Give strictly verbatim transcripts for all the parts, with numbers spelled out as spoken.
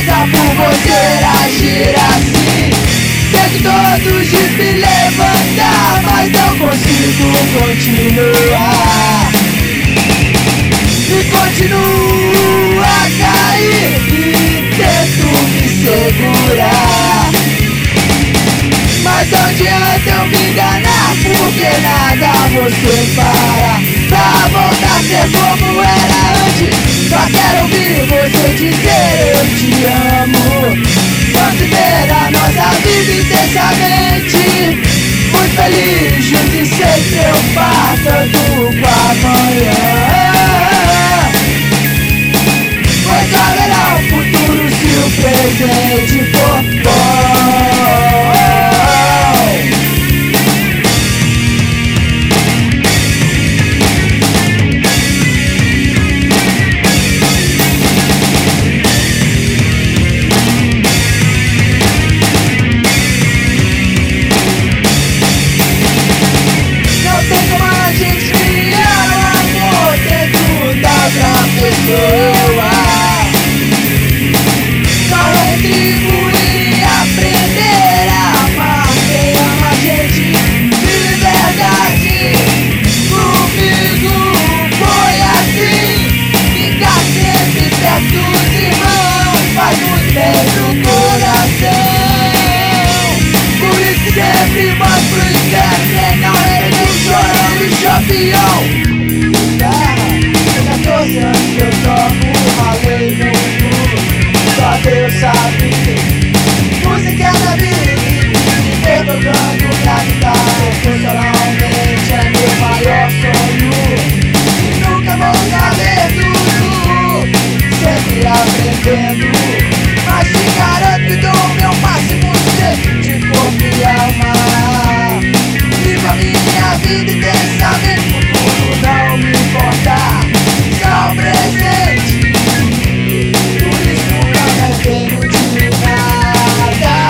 coisa por você agir assim. Tento todos de me levantar, mas não consigo continuar. E continuo a cair e tento me segurar. Mas não adianta eu me enganar, porque nada você para pra voltar a ser como era antes. Só quero ouvir você dizer eu te amo. Vamos viver a nossa vida intensamente, muito feliz juntos e sem preocupar tanto com amanhã. Pois haverá um futuro se o presente for bom. Sempre mais pro inferno, não é nem chorando e champião. Com catorze anos eu toco, ralei no mundo, só Deus sabe. Música é da vida, viver tocando pra guitarra profissionalmente é meu maior sonho. E nunca vou saber tudo, sempre aprendendo. Mas te garanto que dou o meu máximo de corpo e alma. Vivo a minha vida intensamente, o futuro não me importa, só o presente. Por isso nunca me arrependo de nada.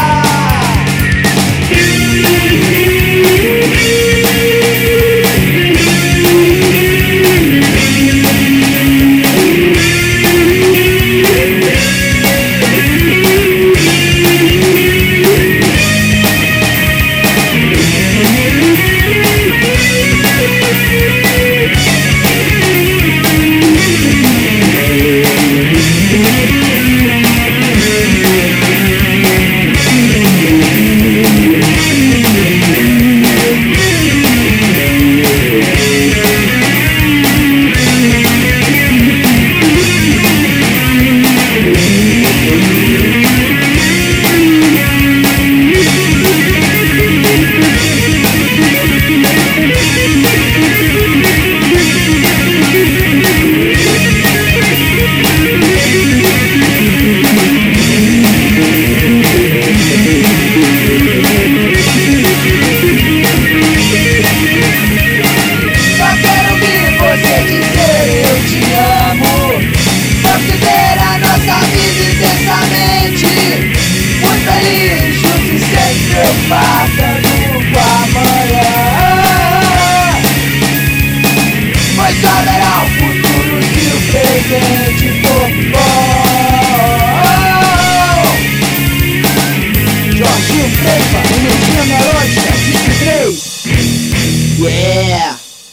Matando com amanhã. Pois haverá um futuro se o presente for bom. Jorginho Freitas, energia melódica, disco três. Yeah!